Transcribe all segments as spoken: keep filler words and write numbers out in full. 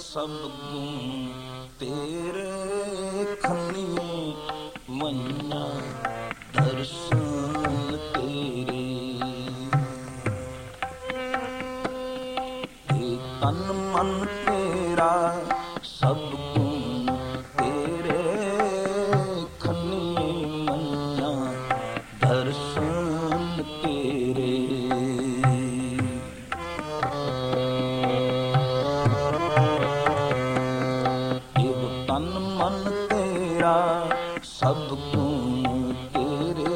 ਸਭ ਗੁਣ ਤੇਰੇ ਖੰਨੀ ਮੰਨਾ ਦਰਸ਼ਨ ਤੇਰੇ। ਇਹ ਤਨ ਮਨ ਤੇਰਾ ਸਭ ਗੁਣ ਤੇਰੇ ਖੰਨੀ ਮੰਨਾ ਦਰਸ਼ਨ ਤੇਰੇ। ਤਨ ਮਨ ਤੇਰਾ ਸਭ ਗੁਣ ਤੇਰੇ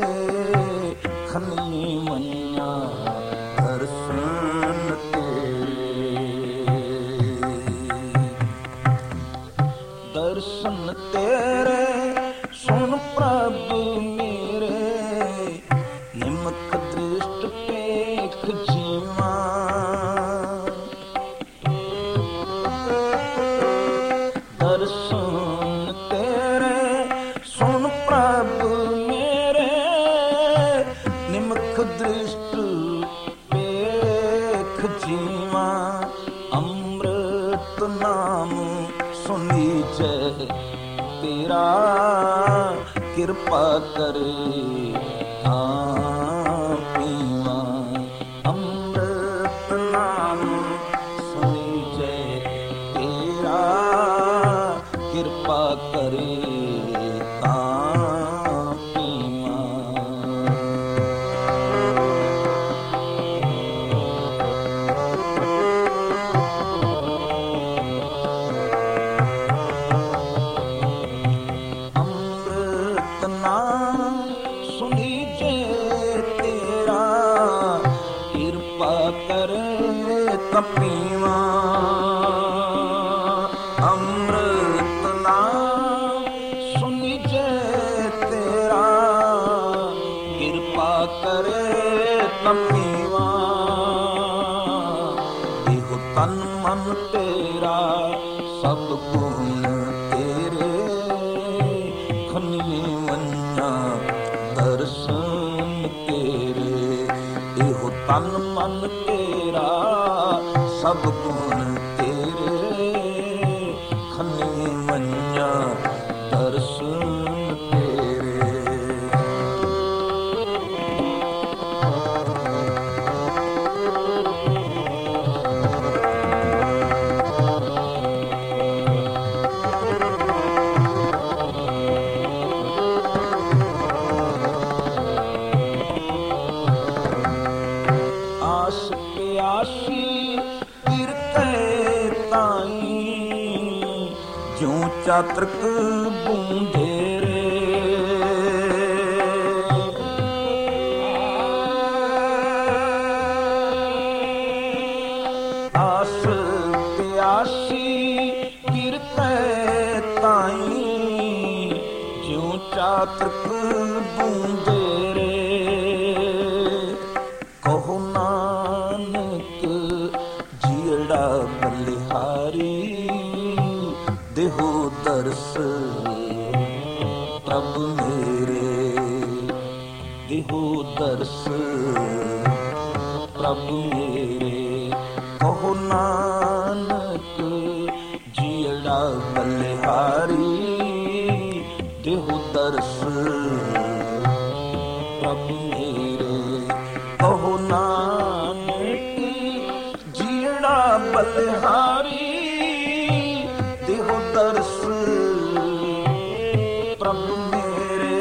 ਖੰਨੀ ਮੰਨਾ ਦਰਸ਼ਨ ਤੇਰੇ। ਦਰਸ਼ਨ ਤੇਰੇ ਸੁਣ ਪ੍ਰਭ ਮੇਰੇ ਨਿਮਖ ਦ੍ਰਿਸ਼ਟ ਪੇਖ ਜੀਵਾ। ਦਰਸ਼ਨ ਤੇਰੇ ਸੁਣ ਪ੍ਰਭ ਮੇਰੇ ਨਿਮਖ ਦ੍ਰਿਸ਼ਟ ਪੇਖ ਜੀਵਾ। ਅੰਮ੍ਰਿਤ ਨਾਮ ਸੁਨੀਜੈ ਤੇਰਾ ਕਿਰਪਾ ਕਰੇ ਤਾਂ ਪੀਵਾ। ਅੰਮ੍ਰਿਤ ਨਾਮ ਸੁਨੀਜੈ ਤੇਰਾ ਕਿਰਪਾ ਕਰੇ ਤਾਂ ਪੀਵਾ। ਅੰਮ੍ਰਿਤ ਨਾਮ ਸੁਨੀਜੈ ਤੇਰਾ ਕਿਰਪਾ ਕਰੇ ਤਾਂ ਪੀਵਾ। ਅੰਮ੍ਰਿਤ ਨਾਮ ਸੁਨੀਜੈ ਤੇਰਾ ਕਿਰਪਾ ਕਰੇ ਤਾਂ ਪੀਵਾ। ਇਹੋ ਤਨ ਮਨ ਤੇਰਾ ਸਭ ਗੁਣ ਤੇਰੇ ਖੰਨੀ ਮੰਨਾ ਦਰਸ਼ਨ ਤੇਰੇ। ਇਹੋ ਤਨ ਮਨ ਤੇਰਾ ਸਭ ਗੁਣ ਤੇਰੇ ਖੰਨੀ ਮੰਨਾ ਦਰਸ਼ਨ ਤੇਰੇ। ਆਸ ਪਿਆਸੀ ਕਿਰਤੇ ਤਾਈ ਜਿਉ ਚਾਤ੍ਰਿਕ ਬੂੰਦੇ ਰੇ। ਆਸ ਪਿਆਸੀ ਕਿਰਤੇ ਤਾਈ ਜਿਉ ਚਾਤ੍ਰਿਕ ਬੂੰਦੇ ਰੇ। ਕਹੋ ਨਾਨਕ ਜੀੜਾ ਬਲਿਹਾਰੀ ਦੇਹੋ ਦਰਸ ਪ੍ਰਭ ਮੇਰੇ। ਦੇਹੋ ਦਰਸ ਪ੍ਰਭ ਮੇਰੇ। ਕਹੋ ਨਾਨਕ ਜੀੜਾ ਬਲਿਹਾਰੀ ਦੇਹੋ ਦਰਸ ਪ੍ਰਭ ਮੇਰੇ। ਕਹੋ ਨਾਨਕ ਜੀੜਾ ਬਲਿਹਾਰੀ ਦੇਹੋ ਦਰਸ ਪ੍ਰਭ ਮੇਰੇ।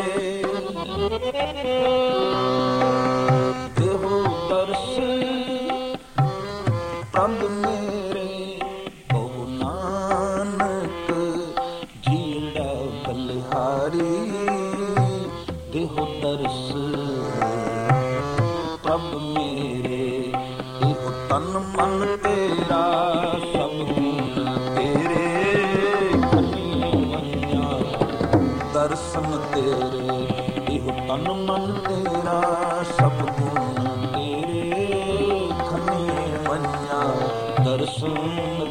ਦੇਹੋ ਦਰਸ ਪ੍ਰਭ ਮੇਰੇ। ਕਹੋ ਨਾਨਕ ਜੀੜਾ ਬਲਿਹਾਰੀ ਦੇਹੋ ਦਰਸ ਪ੍ਰਭ ਮੇਰੇ। ਇਹੋ ਤਨ ਮਨ ਤੇਰਾ ਸਭ ਗੁਣ ਤੇਰੇ ਖੰਨੀ ਮੰਨਾ ਦਰਸ਼ਨ ਤੇਰੇ। ਇਹੋ ਤਨ ਮਨ ਤੇਰਾ ਸਭ ਗੁਣ ਤੇਰੇ ਖੰਨੀ ਮੰਨਾ ਦਰਸ਼ਨ